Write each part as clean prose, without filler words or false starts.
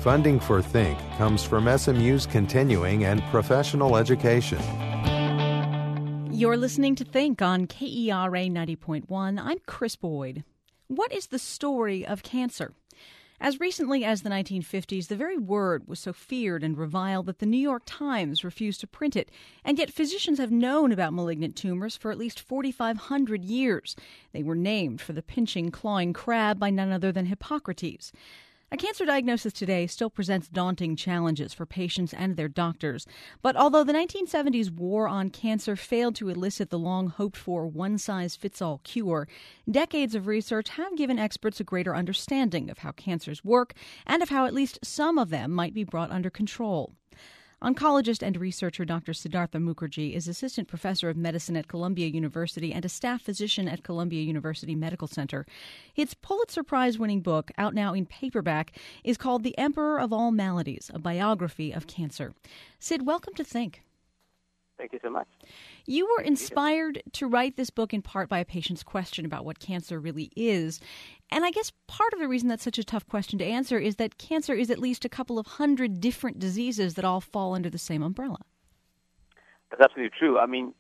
Funding for Think comes from SMU's continuing and professional education. You're listening to Think on KERA 90.1. I'm Chris Boyd. What is the story of cancer? As recently as the 1950s, the very word was so feared and reviled that the New York Times refused to print it. And yet physicians have known about malignant tumors for at least 4,500 years. They were named for the pinching, clawing crab by none other than Hippocrates. A cancer diagnosis today still presents daunting challenges for patients and their doctors. But although the 1970s war on cancer failed to elicit the long-hoped-for one-size-fits-all cure, decades of research have given experts a greater understanding of how cancers work and of how at least some of them might be brought under control. Oncologist and researcher Dr. Siddhartha Mukherjee is assistant professor of medicine at Columbia University and a staff physician at Columbia University Medical Center. His Pulitzer Prize-winning book, out now in paperback, is called The Emperor of All Maladies, a biography of cancer. Sid, welcome to Think. Thank you so much. You were inspired to write this book in part by a patient's question about what cancer really is. And I guess part of the reason that's such a tough question to answer is that cancer is at least a couple of hundred different diseases that all fall under the same umbrella. That's absolutely true. I mean,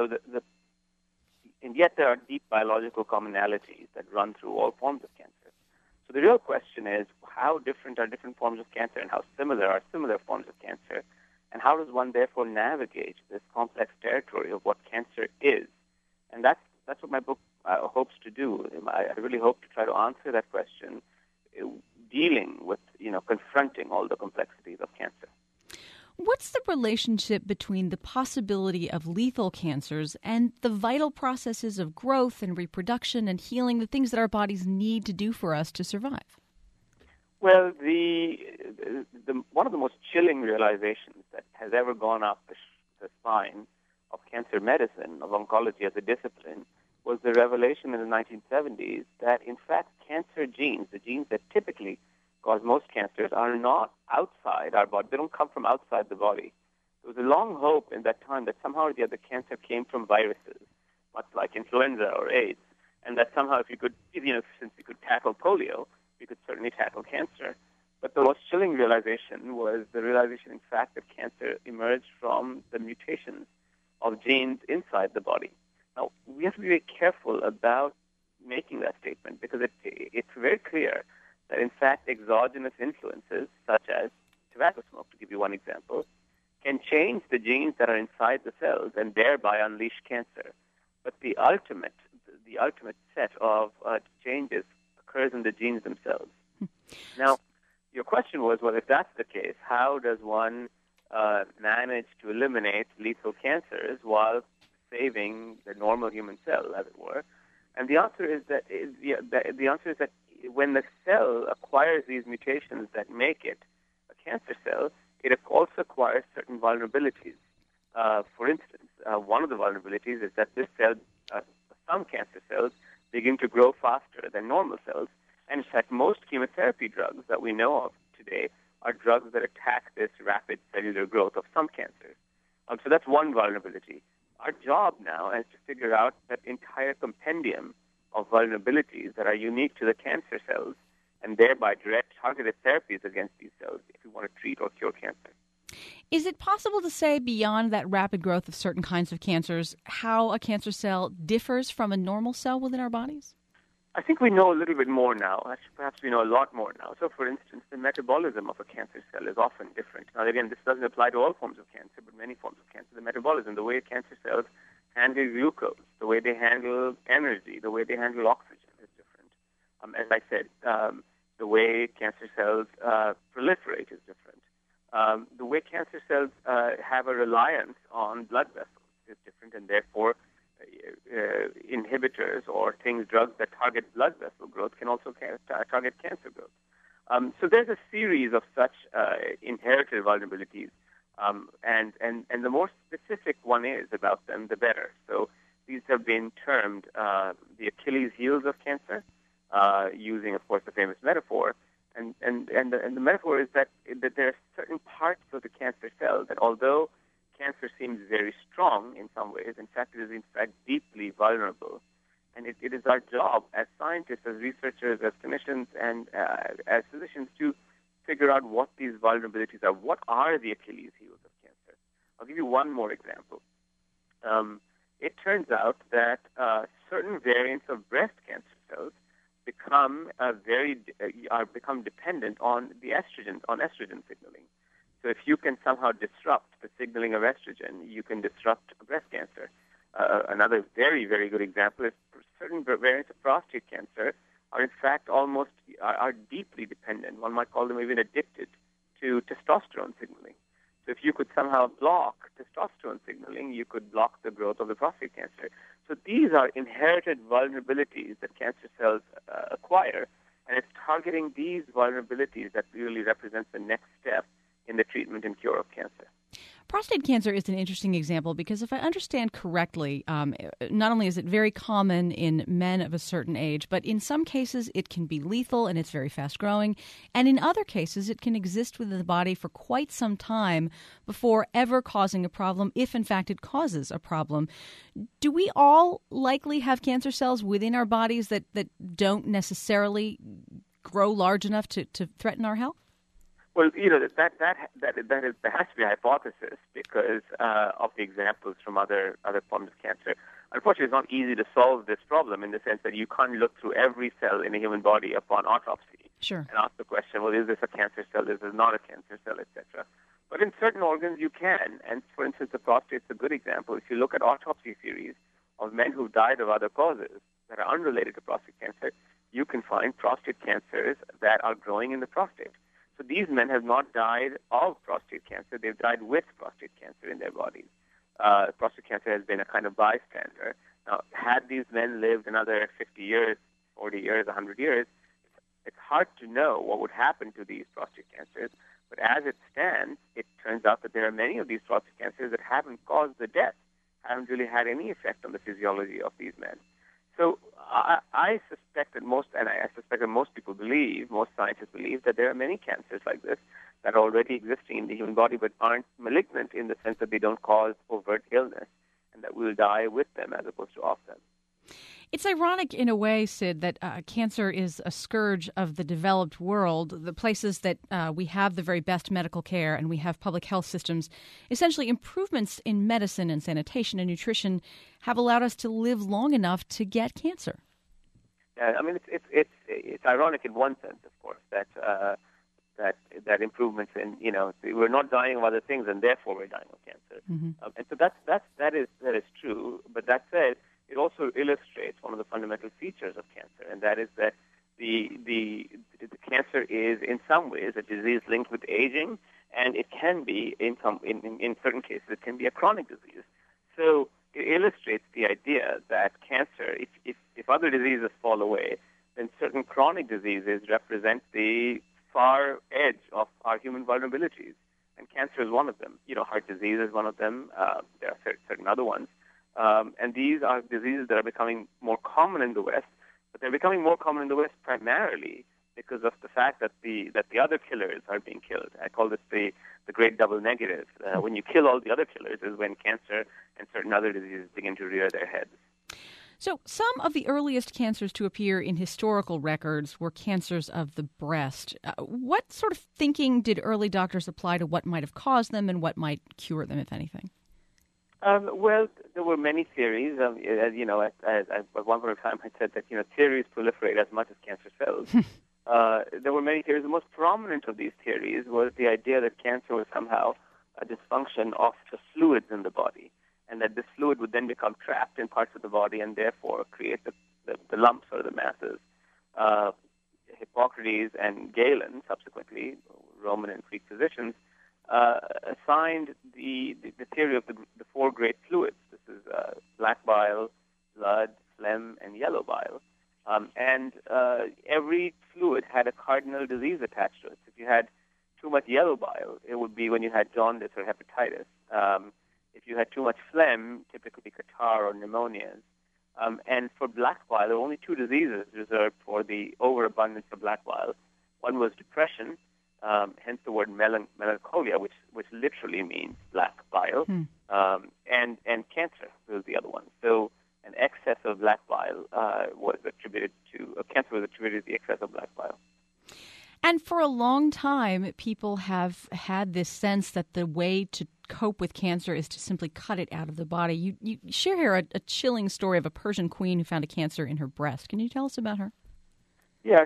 and yet there are deep biological commonalities that run through all forms of cancer. So the real question is, how different are different forms of cancer and how similar are similar forms of cancer? And how does one therefore navigate this complex territory of what cancer is? And that's what my book hopes to do. I really hope to try to answer that question, dealing with, confronting all the complexities of cancer. What's the relationship between the possibility of lethal cancers and the vital processes of growth and reproduction and healing, the things that our bodies need to do for us to survive? Well, the one of the most chilling realizations that has ever gone up the spine of cancer medicine, of oncology as a discipline, was the revelation in the 1970s that, in fact, cancer genes, the genes that typically cause most cancers, are not outside our body. They don't come from outside the body. There was a long hope in that time that somehow or the other cancer came from viruses, much like influenza or AIDS, and that somehow if you could, since you could tackle polio, you could certainly tackle cancer. But the most chilling realization was the realization, in fact, that cancer emerged from the mutations of genes inside the body. Now, we have to be very careful about making that statement because it's very clear that, in fact, exogenous influences, such as tobacco smoke, to give you one example, can change the genes that are inside the cells and thereby unleash cancer. But the ultimate set of changes occurs in the genes themselves. Now, your question was, well, if that's the case, how does one manage to eliminate lethal cancers while saving the normal human cell, as it were? And the answer is that when the cell acquires these mutations that make it a cancer cell, it also acquires certain vulnerabilities. For instance, one of the vulnerabilities is that this cell, some cancer cells, begin to grow faster than normal cells. And in fact, most chemotherapy drugs that we know of today are drugs that attack this rapid cellular growth of some cancers. So that's one vulnerability. Our job now is to figure out that entire compendium of vulnerabilities that are unique to the cancer cells and thereby direct targeted therapies against these cells if we want to treat or cure cancer. Is it possible to say, beyond that rapid growth of certain kinds of cancers, how a cancer cell differs from a normal cell within our bodies? I think we know a little bit more now. Actually, perhaps we know a lot more now. So, for instance, the metabolism of a cancer cell is often different. Now, again, this doesn't apply to all forms of cancer, but many forms of cancer. The metabolism, the way cancer cells handle glucose, the way they handle energy, the way they handle oxygen is different. As I said, the way cancer cells proliferate is different. The way cancer cells have a reliance on blood vessels is different, and therefore inhibitors or drugs that target blood vessel growth can also target cancer growth. So there's a series of such inherited vulnerabilities, and the more specific one is about them, the better. So these have been termed the Achilles heels of cancer, using, of course, the famous metaphor. And the metaphor is that there are certain parts of the cancer cell that, although cancer seems very strong in some ways, in fact, it is in fact deeply vulnerable. And it is our job as scientists, as researchers, as clinicians, and as physicians to figure out what these vulnerabilities are. What are the Achilles heels of cancer? I'll give you one more example. It turns out that certain variants of breast cancer cells become dependent on estrogen signaling. So if you can somehow disrupt the signaling of estrogen, you can disrupt breast cancer. Another very, very good example is certain variants of prostate cancer are in fact are deeply dependent. One might call them even addicted to testosterone signaling. So if you could somehow block testosterone signaling, you could block the growth of the prostate cancer. So these are inherited vulnerabilities that cancer cells acquire, and it's targeting these vulnerabilities that really represents the next step in the treatment and cure of cancer. Prostate cancer is an interesting example because if I understand correctly, not only is it very common in men of a certain age, but in some cases it can be lethal and it's very fast growing. And in other cases, it can exist within the body for quite some time before ever causing a problem, if in fact it causes a problem. Do we all likely have cancer cells within our bodies that don't necessarily grow large enough to threaten our health? Well, that has to be a hypothesis because of the examples from other forms of cancer. Unfortunately, it's not easy to solve this problem in the sense that you can't look through every cell in a human body upon autopsy and ask the question, well, is this a cancer cell? Is this not a cancer cell, etc. But in certain organs, you can. And for instance, the prostate is a good example. If you look at autopsy series of men who died of other causes that are unrelated to prostate cancer, you can find prostate cancers that are growing in the prostate. So these men have not died of prostate cancer. They've died with prostate cancer in their bodies. Prostate cancer has been a kind of bystander. Now, had these men lived another 50 years, 40 years, 100 years, it's hard to know what would happen to these prostate cancers. But as it stands, it turns out that there are many of these prostate cancers that haven't caused the death, haven't really had any effect on the physiology of these men. So I suspect that most people believe, most scientists believe, that there are many cancers like this that are already existing in the human body but aren't malignant in the sense that they don't cause overt illness and that we'll die with them as opposed to off them. It's ironic in a way, Sid, that cancer is a scourge of the developed world, the places that we have the very best medical care and we have public health systems. Essentially, improvements in medicine and sanitation and nutrition have allowed us to live long enough to get cancer. Yeah, I mean, it's ironic in one sense, of course, that improvements in, we're not dying of other things and therefore we're dying of cancer. Mm-hmm. And so that is true. But that said, it also illustrates one of the fundamental features of cancer, and that is that the cancer is in some ways a disease linked with aging, and it can be in certain cases it can be a chronic disease. So it illustrates the idea that cancer, if other diseases fall away, then certain chronic diseases represent the far edge of our human vulnerabilities, and cancer is one of them. Heart disease is one of them. There are certain other ones. And these are diseases that are becoming more common in the West, but they're becoming more common in the West primarily because of the fact that the other killers are being killed. I call this the great double negative. When you kill all the other killers is when cancer and certain other diseases begin to rear their heads. So some of the earliest cancers to appear in historical records were cancers of the breast. What sort of thinking did early doctors apply to what might have caused them and what might cure them, if anything? Well, there were many theories. At one point in time, I said that theories proliferate as much as cancer cells. There were many theories. The most prominent of these theories was the idea that cancer was somehow a dysfunction of the fluids in the body, and that this fluid would then become trapped in parts of the body and therefore create the lumps or the masses. Hippocrates and Galen, subsequently Roman and Greek physicians, assigned the theory of the four great fluids. This is black bile, blood, phlegm, and yellow bile. And every fluid had a cardinal disease attached to it. If you had too much yellow bile, it would be when you had jaundice or hepatitis. If you had too much phlegm, typically catarrh or pneumonias. And for black bile, there were only two diseases reserved for the overabundance of black bile. One was depression, hence the word melancholia, which literally means black bile, and cancer was the other one. So an excess of black bile was attributed to cancer was attributed to the excess of black bile. And for a long time, people have had this sense that the way to cope with cancer is to simply cut it out of the body. You share here a chilling story of a Persian queen who found a cancer in her breast. Can you tell us about her? Yeah,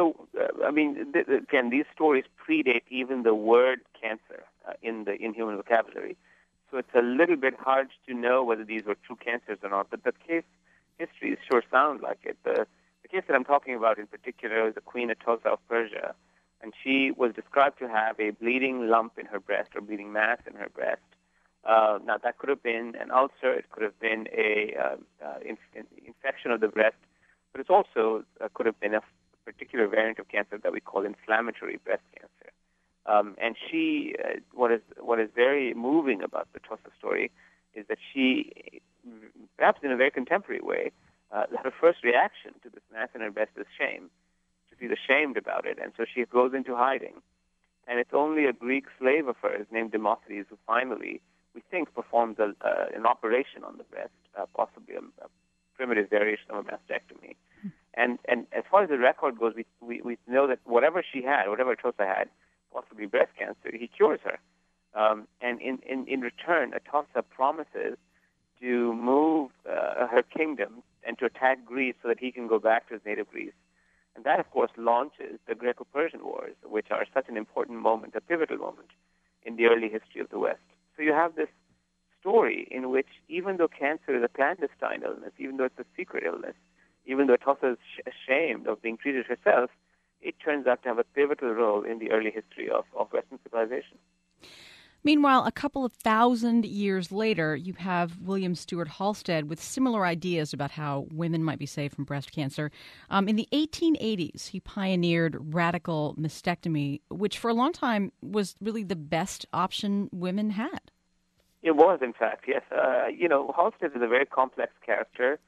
again, these stories predate even the word cancer in human vocabulary. So it's a little bit hard to know whether these were true cancers or not. But the case histories sure sound like it. The case that I'm talking about in particular is the Queen Atossa of Persia, and she was described to have a bleeding lump in her breast or bleeding mass in her breast. Now, that could have been an ulcer. It could have been an infection of the breast, but it also could have been a particular variant of cancer that we call inflammatory breast cancer. And she, what is very moving about the Atossa story is that she, perhaps in a very contemporary way, her first reaction to this mass in her breast is shame. To feel ashamed about it, and so she goes into hiding. And it's only a Greek slave of hers named Demosthenes who finally, we think, performs an operation on the breast, possibly a primitive variation of a mastectomy. And as far as the record goes, we know that whatever she had, whatever Atossa had, possibly breast cancer, he cures her. And in return, Atossa promises to move her kingdom and to attack Greece so that he can go back to his native Greece. And that, of course, launches the Greco-Persian Wars, which are such an important moment, a pivotal moment in the early history of the West. So you have this story in which, even though cancer is a clandestine illness, even though it's a secret illness, even though Atossa is ashamed of being treated herself, it turns out to have a pivotal role in the early history of Western civilization. Meanwhile, a couple of thousand years later, you have William Stewart Halsted with similar ideas about how women might be saved from breast cancer. In the 1880s, he pioneered radical mastectomy, which for a long time was really the best option women had. It was, in fact, yes. Halsted is a very complex character.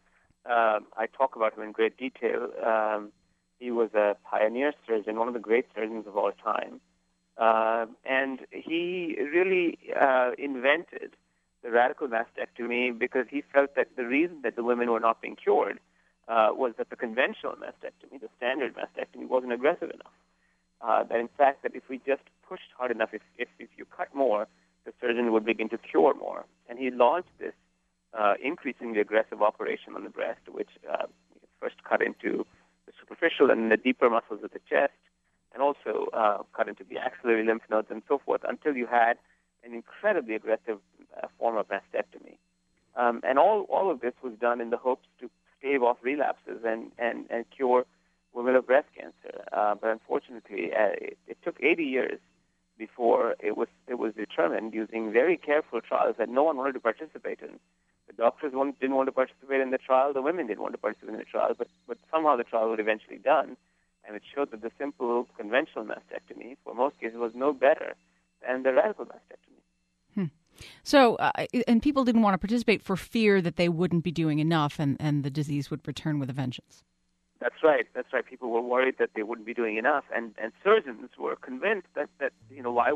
I talk about him in great detail. He was a pioneer surgeon, one of the great surgeons of all time. And he really invented the radical mastectomy because he felt that the reason that the women were not being cured was that the conventional mastectomy, the standard mastectomy, wasn't aggressive enough. That in fact, that if we just pushed hard enough, if you cut more, the surgeon would begin to cure more. And he launched this increasingly aggressive operation on the breast, which first cut into the superficial and the deeper muscles of the chest, and also cut into the axillary lymph nodes and so forth, until you had an incredibly aggressive form of mastectomy. And all of this was done in the hopes to stave off relapses and cure women of breast cancer. But unfortunately, it took 80 years before it was determined using very careful trials that no one wanted to participate in. The doctors didn't want to participate in the trial, the women didn't want to participate in the trial, but somehow the trial was eventually done. And it showed that the simple conventional mastectomy, for most cases, was no better than the radical mastectomy. So, and people didn't want to participate for fear that they wouldn't be doing enough and the disease would return with a vengeance. That's right. People were worried that they wouldn't be doing enough. And surgeons were convinced that why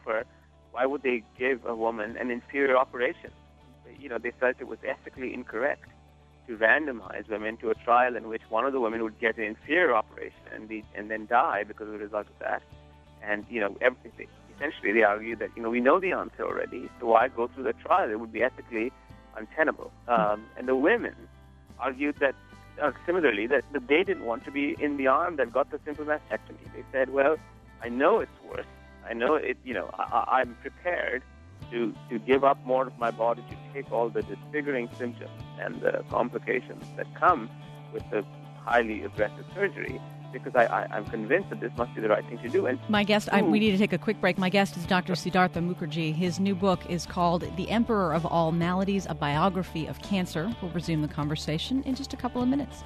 would they give a woman an inferior operation? They felt it was ethically incorrect to randomize women to a trial in which one of the women would get an inferior operation and then die because of the result of that. And, essentially they argued that, we know the answer already, so why go through the trial? It would be ethically untenable. And the women argued that, similarly, that they didn't want to be in the arm that got the simple mastectomy. They said, well, I know it's worse. I know it, I'm prepared to give up more of my body, to take all the disfiguring symptoms and the complications that come with the highly aggressive surgery, because I'm convinced that this must be the right thing to do. And my guest, we need to take a quick break. My guest is Dr. Siddhartha Mukherjee. His new book is called The Emperor of All Maladies, A Biography of Cancer. We'll resume the conversation in just a couple of minutes.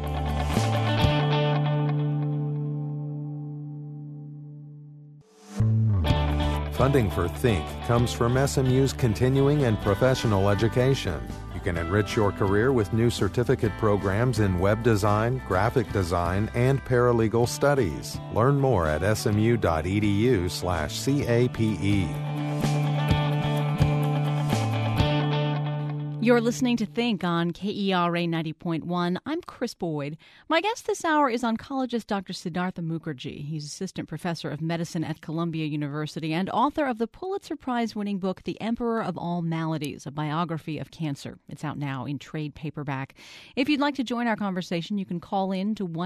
Funding for Think comes from SMU's continuing and professional education. You can enrich your career with new certificate programs in web design, graphic design, and paralegal studies. Learn more at smu.edu/CAPE. You're listening to Think on KERA 90.1. I'm Chris Boyd. My guest this hour is oncologist Dr. Siddhartha Mukherjee. He's assistant professor of medicine at Columbia University and author of the Pulitzer Prize-winning book The Emperor of All Maladies, a biography of cancer. It's out now in trade paperback. If you'd like to join our conversation, you can call in to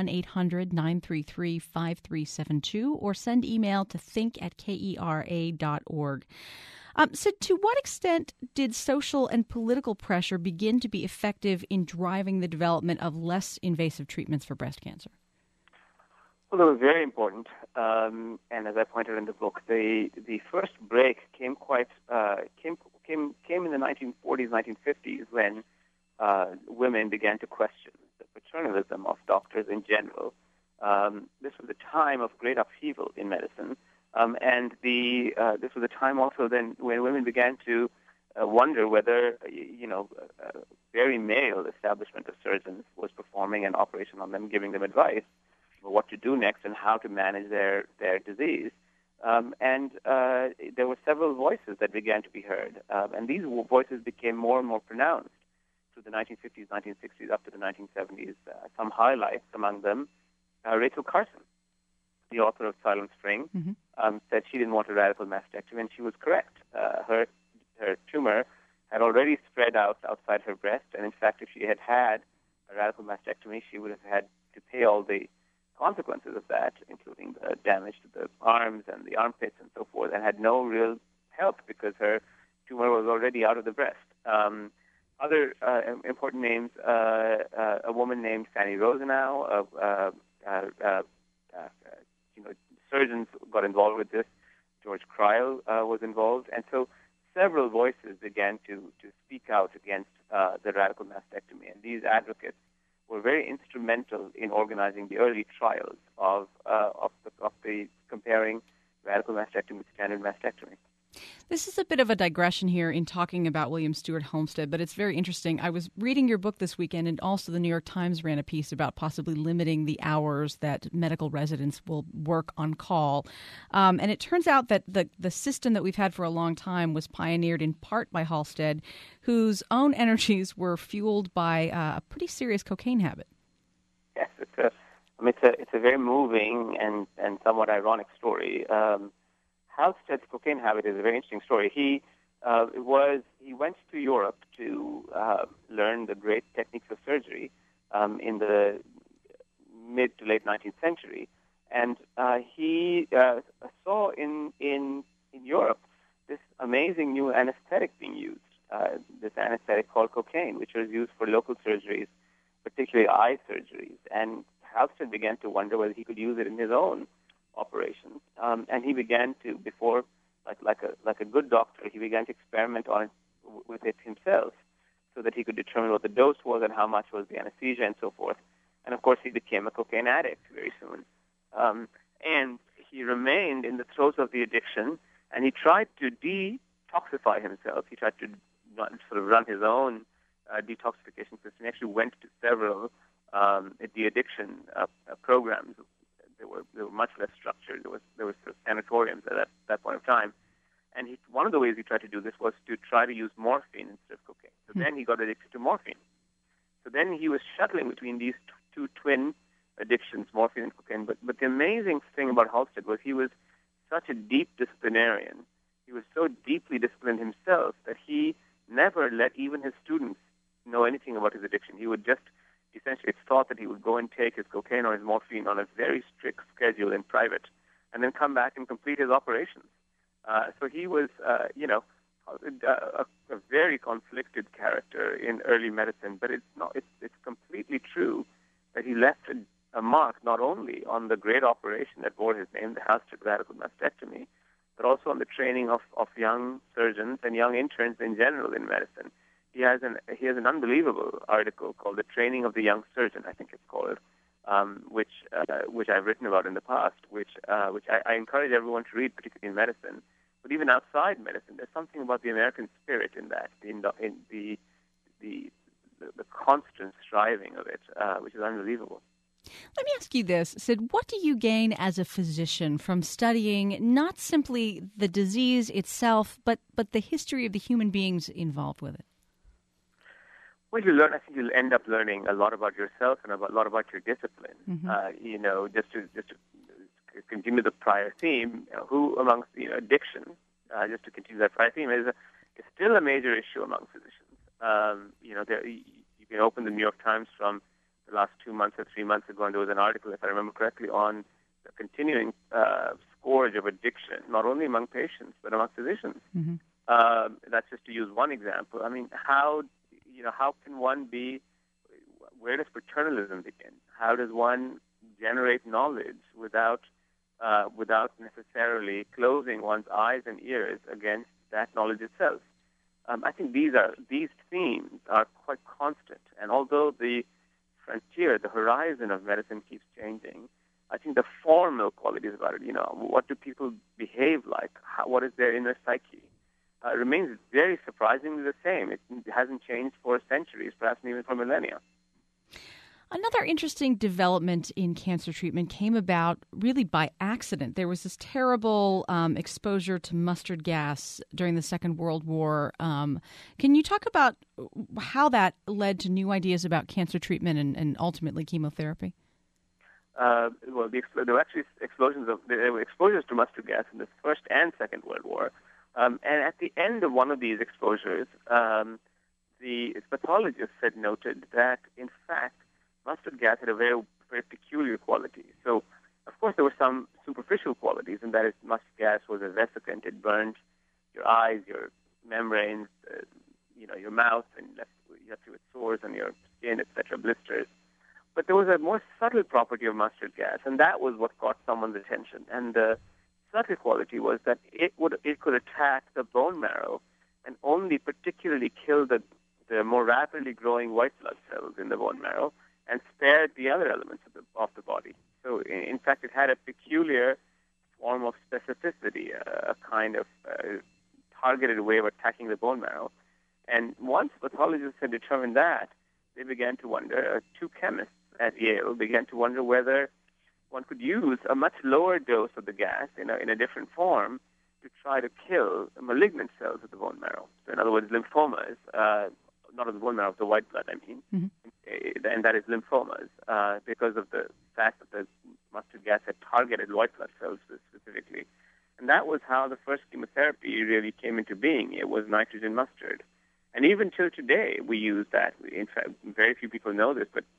1-800-933-5372 or send email to think@kera.org. So to what extent did social and political pressure begin to be effective in driving the development of less invasive treatments for breast cancer? Well, they were very important, and as I pointed in the book, the first break came in the 1940s, 1950s, when women began to question the paternalism of doctors in general. This was a time of great upheaval in medicine. This was a time also then when women began to wonder whether, very male establishment of surgeons was performing an operation on them, giving them advice about what to do next and how to manage their disease. There were several voices that began to be heard, and these voices became more and more pronounced through the 1950s, 1960s, up to the 1970s. Some highlights among them, Rachel Carson, the author of Silent Spring, said she didn't want a radical mastectomy, and she was correct. Her tumor had already spread outside her breast, and in fact, if she had had a radical mastectomy, she would have had to pay all the consequences of that, including the damage to the arms and the armpits and so forth, and had no real help because her tumor was already out of the breast. Other important names, a woman named Fanny Rosenau, surgeons got involved with this. George Cryle was involved. And so several voices began to speak out against the radical mastectomy. And these advocates were very instrumental in organizing the early trials of the comparing radical mastectomy with standard mastectomy. This is a bit of a digression here in talking about William Stewart Homestead, but it's very interesting. I was reading your book this weekend, and also the New York Times ran a piece about possibly limiting the hours that medical residents will work on call. And it turns out that the system that we've had for a long time was pioneered in part by Halsted, whose own energies were fueled by a pretty serious cocaine habit. Yes, it's a very moving and somewhat ironic story. Halsted's cocaine habit is a very interesting story. He went to Europe to learn the great techniques of surgery in the mid to late 19th century, and he saw in Europe this amazing new anesthetic being used. This anesthetic called cocaine, which was used for local surgeries, particularly eye surgeries, and Halsted began to wonder whether he could use it in his own operations, and he began to, before, like a good doctor, he began to experiment with it himself, so that he could determine what the dose was and how much was the anesthesia and so forth. And of course, he became a cocaine addict very soon, and he remained in the throes of the addiction. And he tried to detoxify himself. He tried to run his own detoxification system. He actually went to several de-addiction programs. They were much less structured. There was sort of sanatoriums at that point of time, and one of the ways he tried to do this was to try to use morphine instead of cocaine. So then he got addicted to morphine. So then he was shuttling between these two twin addictions, morphine and cocaine. But the amazing thing about Halsted was he was such a deep disciplinarian. He was so deeply disciplined himself that he never let even his students know anything about his addiction. He would just essentially, it's thought that he would go and take his cocaine or his morphine on a very strict schedule in private, and then come back and complete his operations. So he was, a very conflicted character in early medicine. But it's completely true that he left a mark not only on the great operation that bore his name, the Halsted radical mastectomy, but also on the training of young surgeons and young interns in general in medicine. He has an unbelievable article called "The Training of the Young Surgeon," I think it's called, which I've written about in the past, which I encourage everyone to read, particularly in medicine. But even outside medicine, there's something about the American spirit in that, in the constant striving of it, which is unbelievable. Let me ask you this, Sid. What do you gain as a physician from studying not simply the disease itself, but the history of the human beings involved with it? Well, you learn. I think you'll end up learning a lot about yourself and a lot about your discipline. Just to continue the prior theme, who amongst addiction, just to continue that prior theme, is still a major issue among physicians. You can open the New York Times from the last 2 months or 3 months ago, and there was an article, if I remember correctly, on the continuing scourge of addiction, not only among patients but among physicians. That's just to use one example. I mean, how can one be? Where does paternalism begin? How does one generate knowledge without necessarily closing one's eyes and ears against that knowledge itself? I think these themes are quite constant, and although the frontier, the horizon of medicine keeps changing, I think the formal qualities about it, what do people behave like? What is their inner psyche? Remains very surprisingly the same. It hasn't changed for centuries, perhaps even for millennia. Another interesting development in cancer treatment came about really by accident. There was this terrible exposure to mustard gas during the Second World War. Can you talk about how that led to new ideas about cancer treatment and ultimately chemotherapy? There were actually there were exposures to mustard gas in the First and Second World War. And at the end of one of these exposures, the pathologists had noted that, in fact, mustard gas had a very, very peculiar quality. So, of course, there were some superficial qualities, and that is mustard gas was a vesicant. It burned your eyes, your membranes, your mouth, and left you with sores on your skin, etc., blisters. But there was a more subtle property of mustard gas, and that was what caught someone's attention. And the subtle quality was that it could attack the bone marrow and only particularly kill the more rapidly growing white blood cells in the bone marrow and spared the other elements of the body. So, in fact, it had a peculiar form of specificity, a kind of targeted way of attacking the bone marrow. And once pathologists had determined that, they began to wonder, two chemists at Yale began to wonder whether one could use a much lower dose of the gas in a different form to try to kill malignant cells of the bone marrow. So, in other words, lymphomas, not of the bone marrow, of the white blood, I mean, and that is lymphomas, because of the fact that the mustard gas had targeted white blood cells specifically. And that was how the first chemotherapy really came into being. It was nitrogen mustard. And even till today, we use that. In fact, very few people know this, but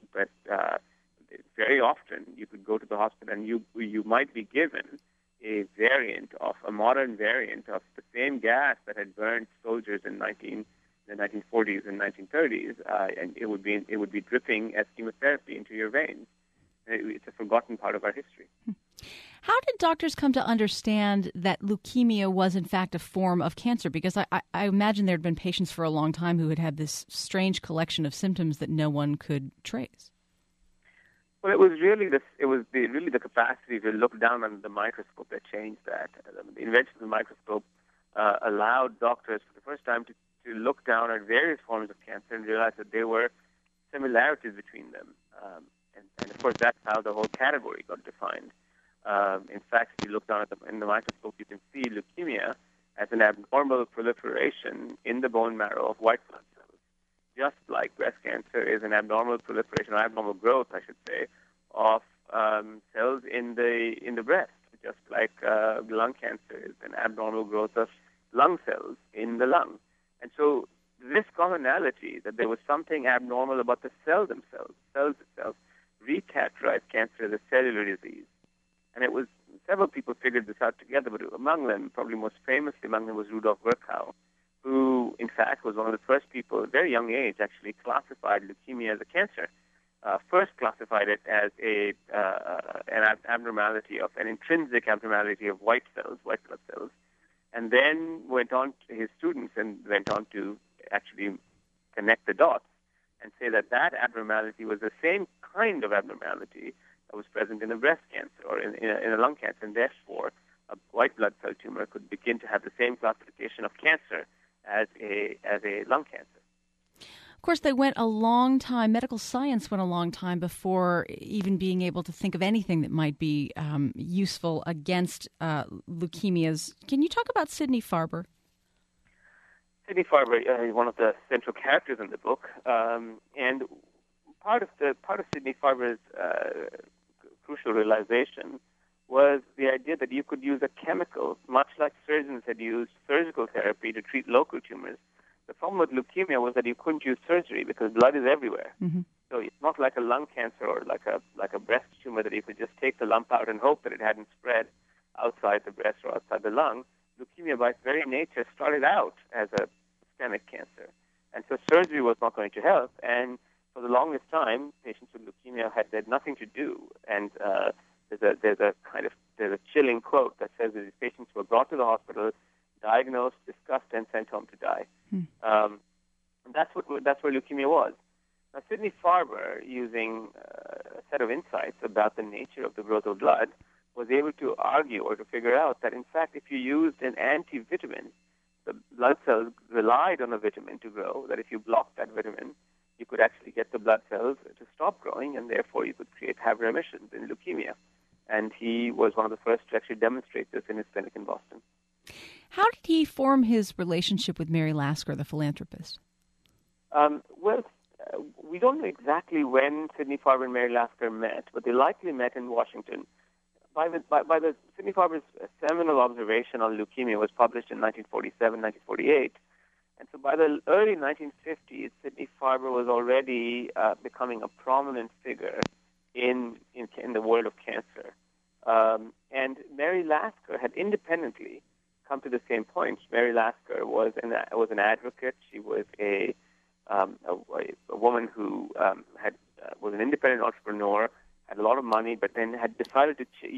very often you could go to the hospital and you might be given a modern variant of the same gas that had burned soldiers in the 1940s and 1930s, and it would be dripping as chemotherapy into your veins. It's a forgotten part of our history. How did doctors come to understand that leukemia was in fact a form of cancer? Because I imagine there had been patients for a long time who had this strange collection of symptoms that no one could trace. Well, it was really the capacity to look down under the microscope that changed that. The invention of the microscope allowed doctors for the first time to look down at various forms of cancer and realize that there were similarities between them. And of course, that's how the whole category got defined. In fact, if you look down in the microscope, you can see leukemia as an abnormal proliferation in the bone marrow of white blood cells, just like breast cancer is an abnormal proliferation, or abnormal growth, I should say, of cells in the breast, just like lung cancer is an abnormal growth of lung cells in the lung. And so this commonality, that there was something abnormal about the cells itself, recategorized cancer as a cellular disease. And it was, several people figured this out together, but among them, probably most famously among them, was Rudolf Virchow, who, in fact, was one of the first people, at a very young age, actually classified leukemia as a cancer. First classified it as an abnormality of an intrinsic abnormality of white blood cells, and then went on to his students and went on to actually connect the dots and say that abnormality was the same kind of abnormality that was present in a breast cancer or in a lung cancer, and therefore a white blood cell tumor could begin to have the same classification of cancer as a lung cancer. Of course, medical science went a long time before even being able to think of anything that might be useful against leukemias. Can you talk about Sidney Farber? Sidney Farber is one of the central characters in the book, and part of Sidney Farber's crucial realization was the idea that you could use a chemical, much like surgeons had used surgical therapy to treat local tumors. The problem with leukemia was that you couldn't use surgery because blood is everywhere. Mm-hmm. So it's not like a lung cancer or like a breast tumor that you could just take the lump out and hope that it hadn't spread outside the breast or outside the lung. Leukemia, by its very nature, started out as a systemic cancer. And so surgery was not going to help. And for the longest time, patients with leukemia had nothing to do. And there's a chilling quote that says that these patients were brought to the hospital, diagnosed, discussed, and sent home to die. And that's where leukemia was. Now, Sidney Farber, using a set of insights about the nature of the growth of blood, was able to argue or to figure out that, in fact, if you used an anti-vitamin, the blood cells relied on a vitamin to grow, that if you blocked that vitamin, you could actually get the blood cells to stop growing, and therefore you could have remissions in leukemia. And he was one of the first to actually demonstrate this in his clinic in Boston. How did he form his relationship with Mary Lasker, the philanthropist? We don't know exactly when Sidney Farber and Mary Lasker met, but they likely met in Washington. Sidney Farber's seminal observation on leukemia was published in 1947, 1948. And so by the early 1950s, Sidney Farber was already becoming a prominent figure in the world of cancer. And Mary Lasker had independently come to the same point. Mary Lasker was an advocate. She was a woman who was an independent entrepreneur, had a lot of money, but then had decided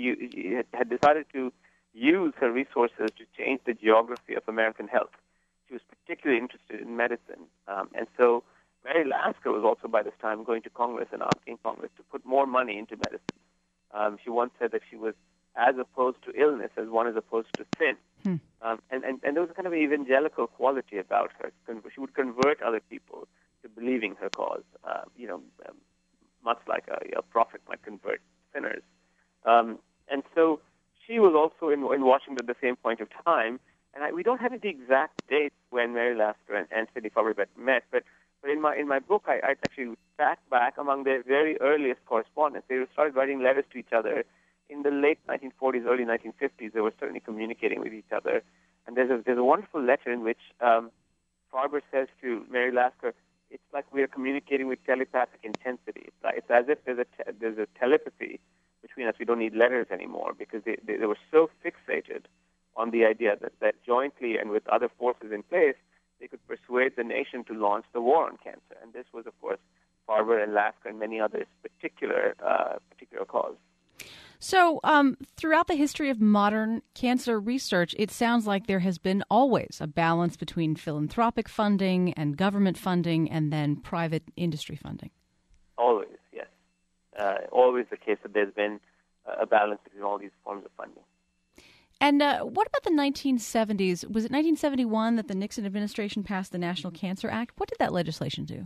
to use her resources to change the geography of American health. She was particularly interested in medicine, and so Mary Lasker was also by this time going to Congress and asking Congress to put more money into medicine. She once said that she was as opposed to illness as one is opposed to sin. And there was a kind of evangelical quality about her. She would convert other people to believing her cause, much like a prophet might convert sinners. And so she was also in Washington at the same point of time. And we don't have the exact dates when Mary Lasker and Sidney Farber met, but in my book, I actually tracked back among their very earliest correspondence. They started writing letters to each other in the late 1940s, early 1950s. They were certainly communicating with each other. And there's a wonderful letter in which Farber says to Mary Lasker, it's like we are communicating with telepathic intensity. It's as if there's a telepathy between us. We don't need letters anymore because they were so fixated on the idea that jointly and with other forces in place, they could persuade the nation to launch the war on cancer. And this was, of course, Farber and Lasker and many others' particular cause. So throughout the history of modern cancer research, it sounds like there has been always a balance between philanthropic funding and government funding and then private industry funding. Always, yes. Always the case that there's been a balance between all these forms of funding. And what about the 1970s? Was it 1971 that the Nixon administration passed the National Cancer Act? What did that legislation do?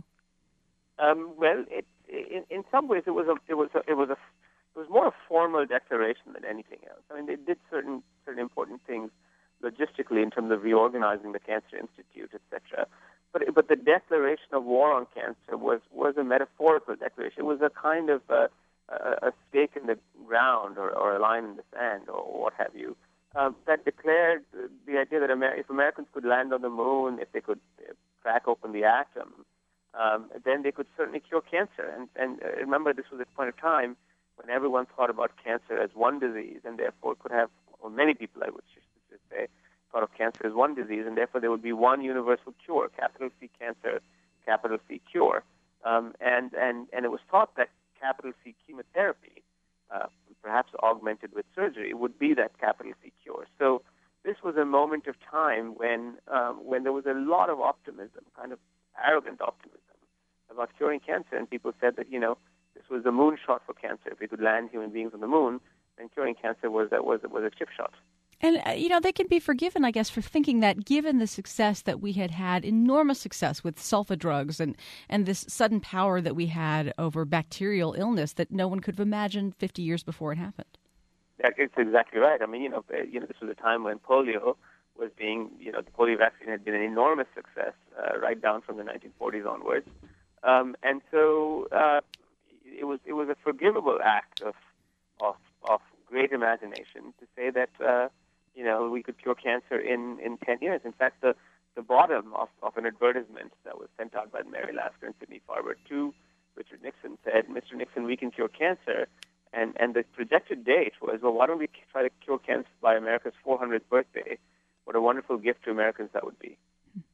In some ways, it was more a formal declaration than anything else. I mean, they did certain important things logistically in terms of reorganizing the Cancer Institute, etc. But the declaration of war on cancer was a metaphorical declaration. It was a kind of a stake in the ground or a line in the sand or what have you. That declared the idea that if Americans could land on the moon, if they could crack open the atom, then they could certainly cure cancer. And remember, this was a point of time when everyone thought about cancer as one disease, and therefore could have, or many people, I would say, thought of cancer as one disease, and therefore there would be one universal cure, capital C cancer, capital C cure. And it was thought that capital C chemotherapy, perhaps augmented with surgery, would be that capital C cure. So this was a moment of time when there was a lot of optimism, kind of arrogant optimism, about curing cancer, and people said that this was the moonshot for cancer. If we could land human beings on the moon, then curing cancer was a chip shot. And, they can be forgiven, I guess, for thinking that given the success that we had enormous success with sulfa drugs and this sudden power that we had over bacterial illness that no one could have imagined 50 years before it happened. It's exactly right. I mean, this was a time when polio was being, the polio vaccine had been an enormous success right down from the 1940s onwards. And so it was a forgivable act of great imagination to say that, we could cure cancer in 10 years. In fact, the bottom of an advertisement that was sent out by Mary Lasker and Sidney Farber to Richard Nixon said, "Mr. Nixon, we can cure cancer." And the projected date was, well, why don't we try to cure cancer by America's 400th birthday? What a wonderful gift to Americans that would be.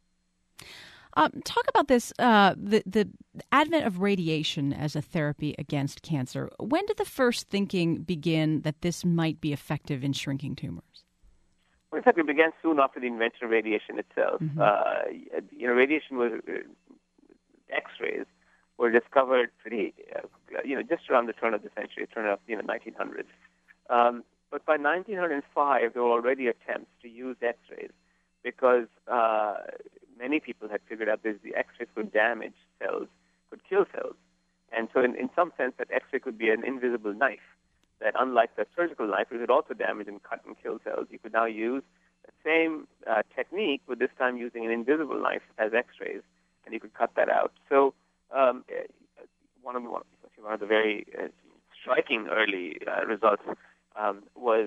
Talk about this, the advent of radiation as a therapy against cancer. When did the first thinking begin that this might be effective in shrinking tumors? Well, in fact, it began soon after the invention of radiation itself. Mm-hmm. Radiation was, X-rays were discovered pretty, just around the turn of the century, turn of 1900s. But by 1905, there were already attempts to use X-rays because many people had figured out that the X-rays could damage cells, could kill cells. And so in some sense, that X-ray could be an invisible knife, that unlike the surgical knife, it could also damage and cut and kill cells. You could now use the same technique, but this time using an invisible knife as X-rays, and you could cut that out. So one of the very striking early results was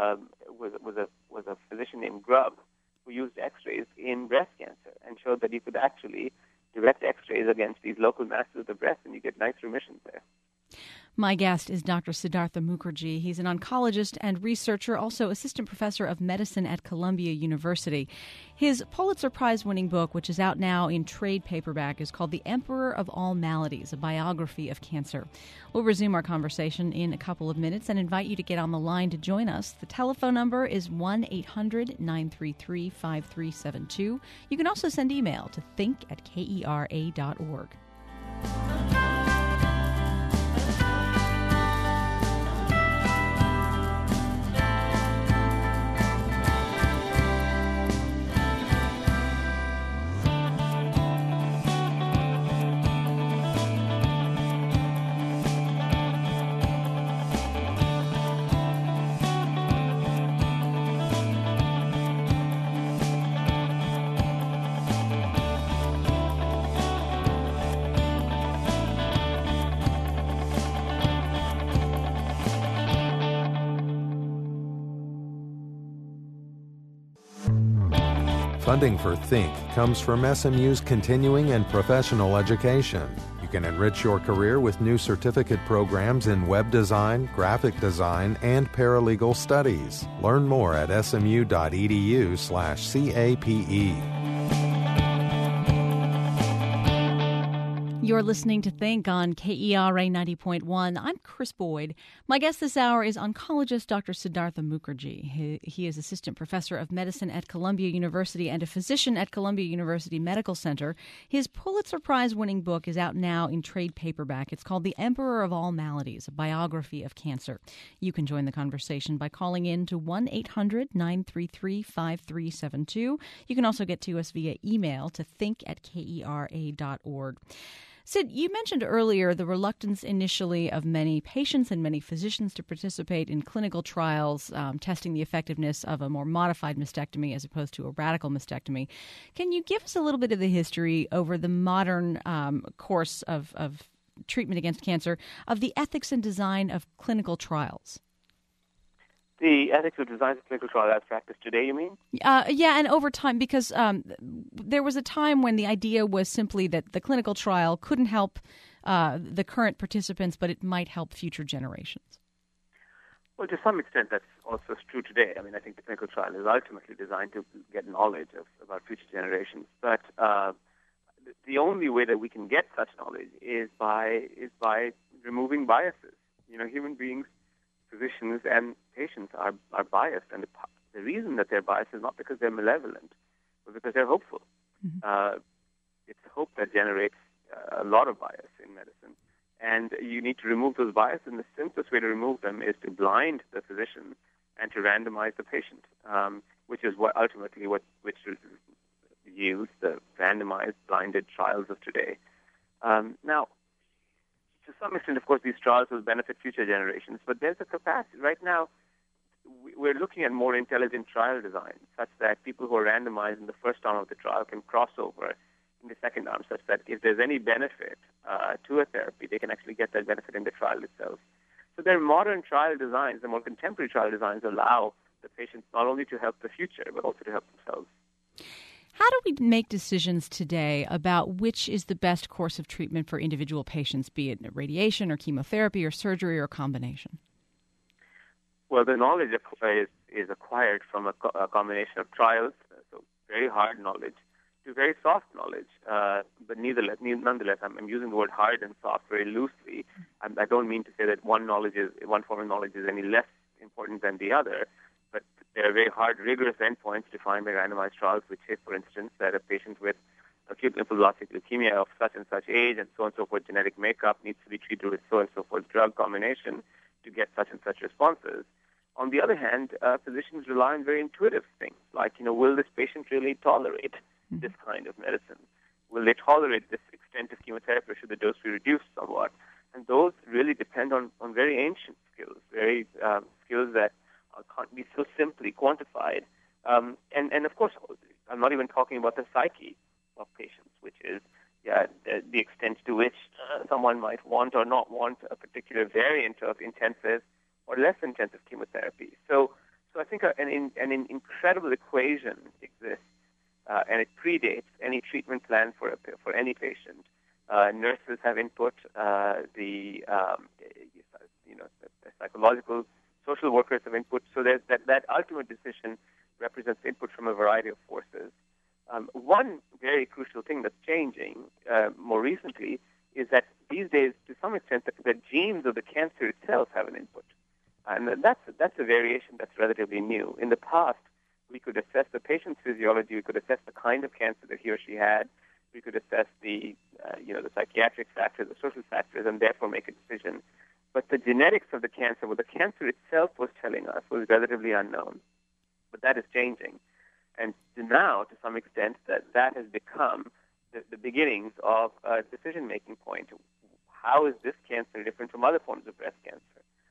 a physician named Grubb who used X-rays in breast cancer and showed that you could actually direct X-rays against these local masses of the breast, and you get nice remissions there. My guest is Dr. Siddhartha Mukherjee. He's an oncologist and researcher, also assistant professor of medicine at Columbia University. His Pulitzer Prize-winning book, which is out now in trade paperback, is called The Emperor of All Maladies, a biography of cancer. We'll resume our conversation in a couple of minutes and invite you to get on the line to join us. The telephone number is 1-800-933-5372. You can also send email to think@kera.org. Funding for Think comes from SMU's continuing and professional education. You can enrich your career with new certificate programs in web design, graphic design, and paralegal studies. Learn more at smu.edu/CAPE. You're listening to Think on KERA 90.1. I'm Chris Boyd. My guest this hour is oncologist Dr. Siddhartha Mukherjee. He is assistant professor of medicine at Columbia University and a physician at Columbia University Medical Center. His Pulitzer Prize-winning book is out now in trade paperback. It's called The Emperor of All Maladies, a biography of cancer. You can join the conversation by calling in to 1-800-933-5372. You can also get to us via email to think@kera.org. Sid, you mentioned earlier the reluctance initially of many patients and many physicians to participate in clinical trials testing the effectiveness of a more modified mastectomy as opposed to a radical mastectomy. Can you give us a little bit of the history over the modern course of treatment against cancer, of the ethics and design of clinical trials? The ethics of design of clinical trial as practiced today, you mean? Yeah, and over time, because there was a time when the idea was simply that the clinical trial couldn't help the current participants, but it might help future generations. Well, to some extent, that's also true today. I mean, I think the clinical trial is ultimately designed to get knowledge about future generations. But the only way that we can get such knowledge is by removing biases. Human beings, physicians and patients are biased, and the reason that they're biased is not because they're malevolent, but because they're hopeful. Mm-hmm. It's hope that generates a lot of bias in medicine, and you need to remove those biases, and the simplest way to remove them is to blind the physician and to randomize the patient, which is what ultimately which yields the randomized blinded trials of today. Now, to some extent, of course, these trials will benefit future generations, but there's a capacity. Right now, we're looking at more intelligent trial design, such that people who are randomized in the first arm of the trial can cross over in the second arm, such that if there's any benefit to a therapy, they can actually get that benefit in the trial itself. So their modern trial designs, the more contemporary trial designs, allow the patients not only to help the future, but also to help themselves. How do we make decisions today about which is the best course of treatment for individual patients, be it radiation or chemotherapy or surgery or a combination? Well, the knowledge is acquired from a combination of trials, so very hard knowledge, to very soft knowledge. But nonetheless, I'm using the word hard and soft very loosely. I don't mean to say that one form of knowledge is any less important than the other, but there are very hard, rigorous endpoints defined by randomized trials, which say, for instance, that a patient with acute lymphoblastic leukemia of such and such age and so and so forth genetic makeup needs to be treated with so and so forth drug combination to get such and such responses. On the other hand, physicians rely on very intuitive things, like, will this patient really tolerate this kind of medicine? Will they tolerate this extent of chemotherapy, or should the dose be reduced somewhat? And those really depend on very ancient skills, very skills that can't be so simply quantified. And of course, I'm not even talking about the psyche of patients, which is the extent to which someone might want or not want a particular variant of intensive or less intensive chemotherapy. So I think an incredible equation exists, and it predates any treatment plan for any patient. Nurses have input, the psychological, social workers have input. So there's that ultimate decision represents input from a variety of forces. One very crucial thing that's changing more recently is that these days, to some extent, the genes of the cancer itself have an input. And that's a variation that's relatively new. In the past, we could assess the patient's physiology, we could assess the kind of cancer that he or she had, we could assess the psychiatric factors, the social factors, and therefore make a decision. But the genetics of the cancer, what the cancer itself was telling us, was relatively unknown. But that is changing. And now, to some extent, that has become the beginnings of a decision-making point. How is this cancer different from other forms of breast cancer?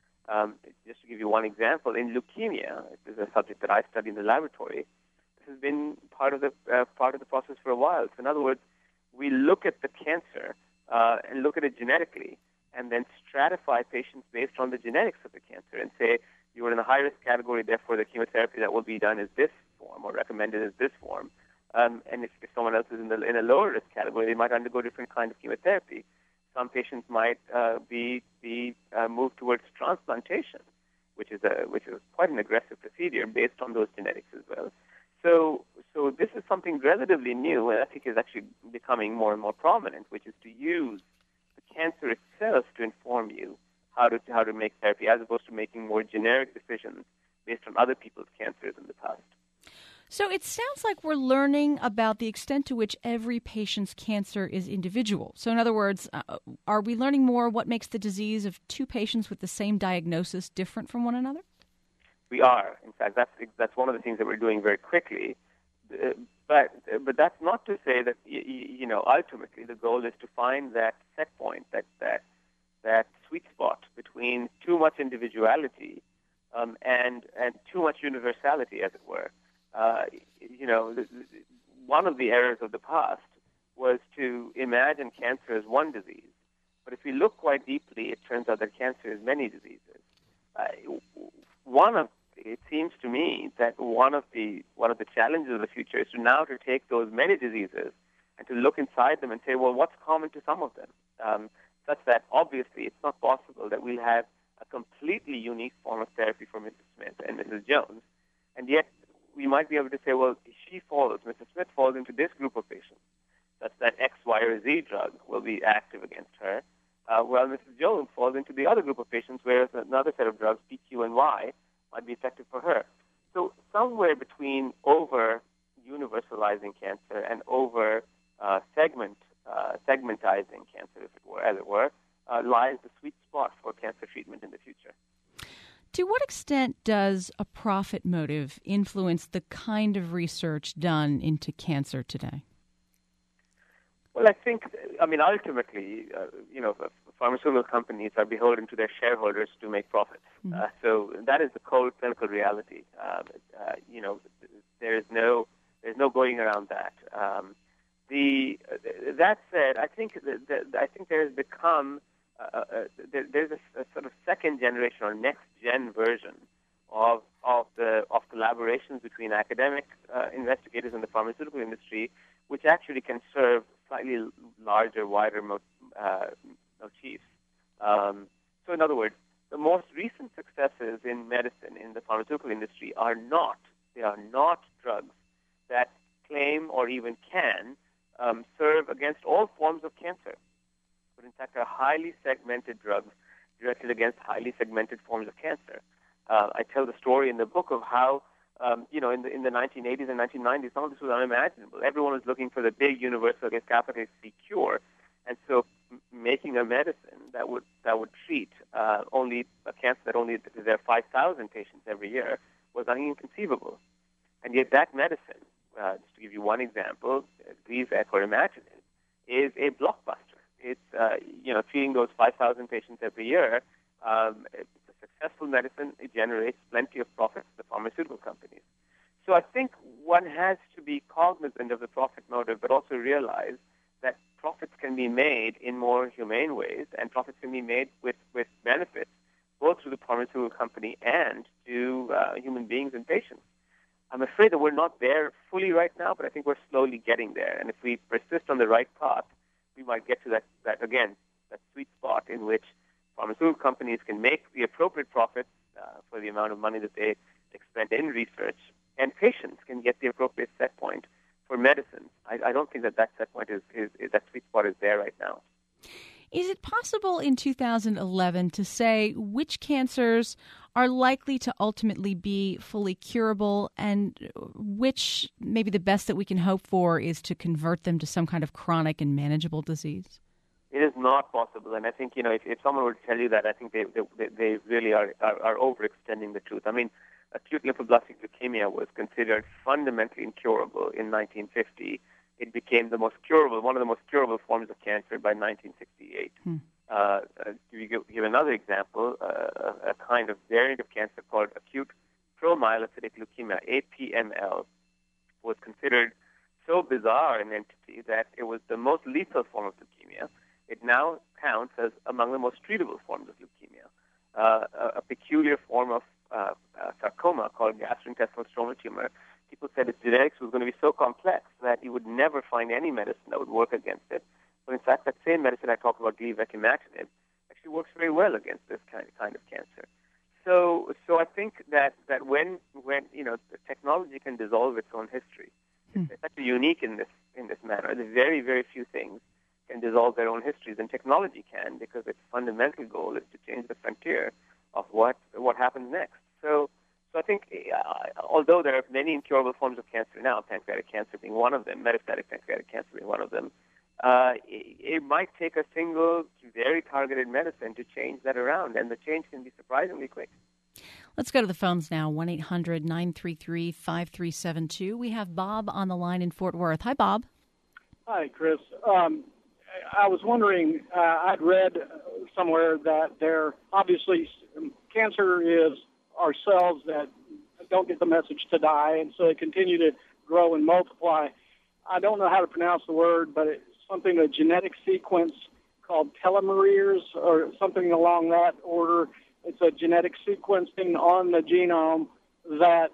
Just to give you one example, in leukemia, this is a subject that I study in the laboratory, this has been part of the process for a while. So in other words, we look at the cancer and look at it genetically, and then stratify patients based on the genetics of the cancer and say, you are in the high-risk category, therefore the chemotherapy that will be done is this form or recommended is this form. And if someone else is in a lower-risk category, they might undergo different kind of chemotherapy. Some patients might be moved towards transplantation, which is quite an aggressive procedure based on those genetics as well. So this is something relatively new, and I think is actually becoming more and more prominent, which is to use the cancer itself to inform you how to make therapy, as opposed to making more generic decisions based on other people's cancers in the past. So it sounds like we're learning about the extent to which every patient's cancer is individual. So in other words, are we learning more what makes the disease of two patients with the same diagnosis different from one another? We are. In fact, that's one of the things that we're doing very quickly. But that's not to say that, ultimately the goal is to find that set point, that sweet spot between too much individuality and too much universality, as it were. One of the errors of the past was to imagine cancer as one disease. But if we look quite deeply, it turns out that cancer is many diseases. It seems to me that one of the challenges of the future is to take those many diseases and to look inside them and say, well, what's common to some of them? Such that obviously it's not possible that we'll have a completely unique form of therapy for Mrs. Smith and Mrs. Jones, and yet we might be able to say, well, Mrs. Smith falls into this group of patients, such that X, Y, or Z drug will be active against her, while Mrs. Jones falls into the other group of patients, whereas another set of drugs, P, Q, and Y, might be effective for her. So somewhere between over-universalizing cancer and over-segmentizing cancer, as it were, lies the sweet spot for cancer treatment in the future. To what extent does a profit motive influence the kind of research done into cancer today? Well, ultimately, pharmaceutical companies are beholden to their shareholders to make profits. So that is the cold clinical reality. There's no going around that. That said, I think there has become there's a sort of second generation or next gen version of collaborations between academic investigators and the pharmaceutical industry, which actually can serve slightly larger, wider motifs. So, in other words, the most recent successes in medicine in the pharmaceutical industry are not drugs that claim or even can serve against all forms of cancer, but in fact are highly segmented drugs directed against highly segmented forms of cancer. I tell the story in the book of how, in the 1980s and 1990s, some of this was unimaginable. Everyone was looking for the big universal against hepatitis C cure, and so making a medicine that would treat only a cancer that only there are 5,000 patients every year was inconceivable. And yet that medicine, just to give you one example, Gleevec or Imatinib, is a blockbuster. It's treating those 5,000 patients every year. It's a successful medicine. It generates plenty of profits for the pharmaceutical companies. So I think one has to be cognizant of the profit motive, but also realize that profits can be made in more humane ways, and profits can be made with benefits both to the pharmaceutical company and to human beings and patients. I'm afraid that we're not there fully right now, but I think we're slowly getting there. And if we persist on the right path, we might get to that sweet spot in which pharmaceutical companies can make the appropriate profits for the amount of money that they expend in research, and patients can get the appropriate set point for medicines. I don't think that set point is that sweet spot is there right now. Is it possible in 2011 to say which cancers are likely to ultimately be fully curable and which maybe the best that we can hope for is to convert them to some kind of chronic and manageable disease? It is not possible, and I think if someone were to tell you that, I think they really are overextending the truth. I mean, acute lymphoblastic leukemia was considered fundamentally incurable in 1950. It became one of the most curable forms of cancer by 1968. To give another example, a kind of variant of cancer called acute promyelocytic leukemia, APML, was considered so bizarre an entity that it was the most lethal form of leukemia. It now counts as among the most treatable forms of leukemia. A peculiar form of sarcoma called gastrointestinal stromal tumor. People said its genetics was going to be so complex that you would never find any medicine that would work against it. But in fact, that same medicine I talked about, Gleevec Imatinib, actually works very well against this kind of cancer. So I think that when the technology can dissolve its own history, it's actually unique in this manner. There's very, very few things can dissolve their own histories, and technology can, because its fundamental goal is to change the frontier of what happens next. So I think, although there are many incurable forms of cancer now, pancreatic cancer being one of them, metastatic pancreatic cancer being one of them, it might take a single, very targeted medicine to change that around, and the change can be surprisingly quick. Let's go to the phones now, 1-800-933-5372. We have Bob on the line in Fort Worth. Hi, Bob. Hi, Chris. I was wondering, I'd read somewhere that obviously cancer is our cells that don't get the message to die, and so they continue to grow and multiply. I don't know how to pronounce the word, but it's a genetic sequence called telomeres or something along that order. It's a genetic sequencing on the genome that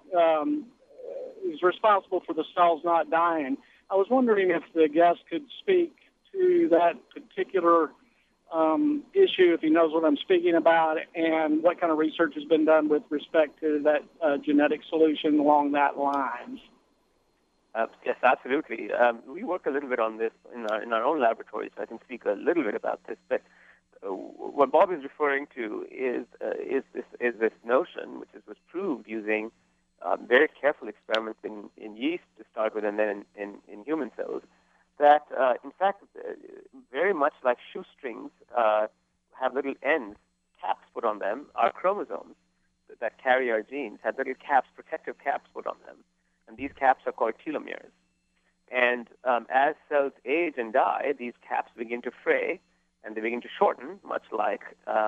is responsible for the cells not dying. I was wondering if the guest could speak to that particular issue, if he knows what I'm speaking about, and what kind of research has been done with respect to that genetic solution along that line. Yes, absolutely. We work a little bit on this in our own laboratory, so I can speak a little bit about this. But what Bob is referring to is this notion, which was proved using very careful experiments in yeast to start with, and then in human cells, that in fact, very much like shoestrings have little ends, caps put on them. Our chromosomes that carry our genes have little caps, protective caps put on them. And these caps are called telomeres. And as cells age and die, these caps begin to fray, and they begin to shorten, much like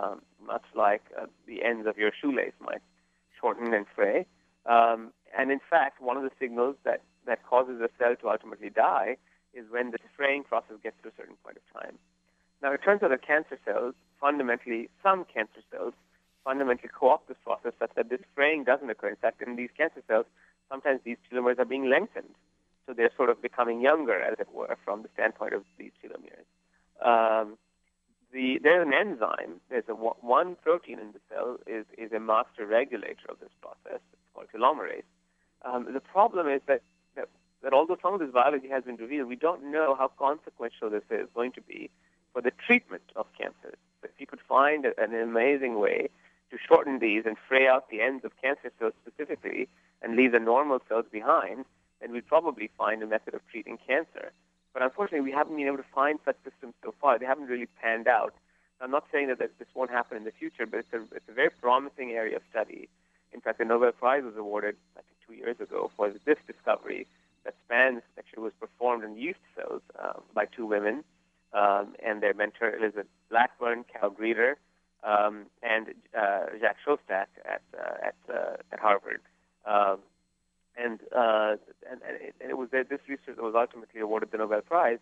the ends of your shoelace might shorten and fray. And in fact, one of the signals that causes a cell to ultimately die is when the fraying process gets to a certain point of time. Now, it turns out that cancer cells, some cancer cells, fundamentally co-opt this process such that this fraying doesn't occur. In fact, in these cancer cells, sometimes these telomeres are being lengthened. So they're sort of becoming younger, as it were, from the standpoint of these telomeres. There's an enzyme. There's one protein in the cell is a master regulator of this process. It's called telomerase. The problem is that although some of this biology has been revealed, we don't know how consequential this is going to be for the treatment of cancer. So if you could find an amazing way to shorten these and fray out the ends of cancer cells specifically and leave the normal cells behind, then we'd probably find a method of treating cancer. But unfortunately, we haven't been able to find such systems so far. They haven't really panned out. I'm not saying that this won't happen in the future, but it's a very promising area of study. In fact, the Nobel Prize was awarded, I think, 2 years ago for this discovery that actually was performed in yeast cells by two women, and their mentor, Elizabeth Blackburn, Cal Greeter, and Jacques Shostak at Harvard. And it was this research that was ultimately awarded the Nobel Prize.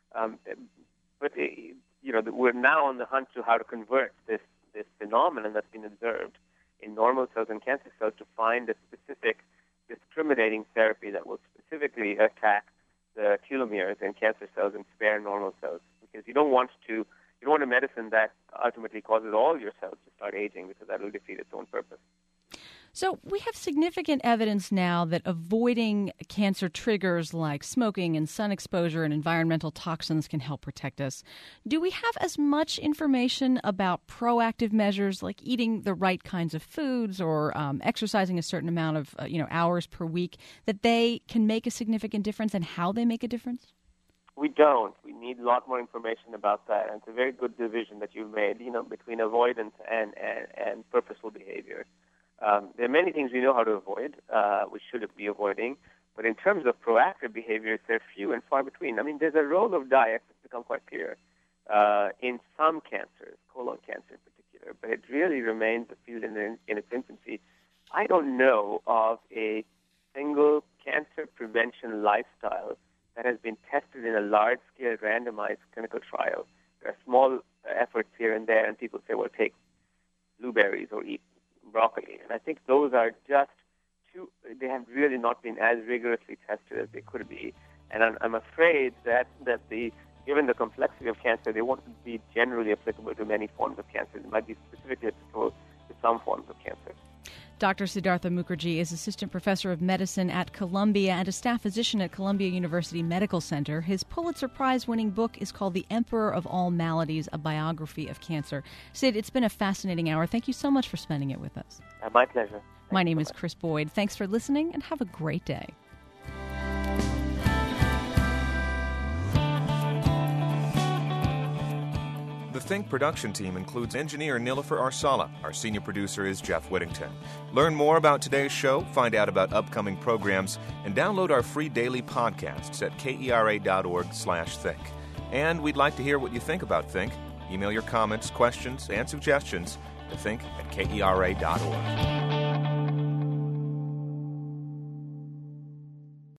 We're now on the hunt to how to convert this phenomenon that's been observed in normal cells and cancer cells to find a specific discriminating therapy that will specifically attack the telomeres in cancer cells and spare normal cells. Because you don't want a medicine that ultimately causes all your cells to start aging, because that will defeat its own purpose. So we have significant evidence now that avoiding cancer triggers like smoking and sun exposure and environmental toxins can help protect us. Do we have as much information about proactive measures like eating the right kinds of foods or exercising a certain amount of hours per week that they can make a significant difference, and how they make a difference? We don't. We need a lot more information about that. And it's a very good division that you've made, between avoidance and purposeful behavior. There are many things we know how to avoid, we should be avoiding, but in terms of proactive behaviors, they're few and far between. I mean, there's a role of diet that's become quite clear in some cancers, colon cancer in particular, but it really remains a field in its infancy. I don't know of a single cancer prevention lifestyle that has been tested in a large-scale randomized clinical trial. There are small efforts here and there, and people say, well, take blueberries or eat broccoli. And I think those are just they have really not been as rigorously tested as they could be. And I'm afraid that given the complexity of cancer, they won't be generally applicable to many forms of cancer. They might be specifically applicable to some forms of cancer. Dr. Siddhartha Mukherjee is Assistant Professor of Medicine at Columbia and a staff physician at Columbia University Medical Center. His Pulitzer Prize-winning book is called The Emperor of All Maladies, A Biography of Cancer. Sid, it's been a fascinating hour. Thank you so much for spending it with us. My pleasure. My name is Chris Boyd. Thanks for listening, and have a great day. The Think production team includes engineer Nilofer Arsala. Our senior producer is Jeff Whittington. Learn more about today's show, find out about upcoming programs, and download our free daily podcasts at kera.org/think. And we'd like to hear what you think about Think. Email your comments, questions, and suggestions to think@kera.org.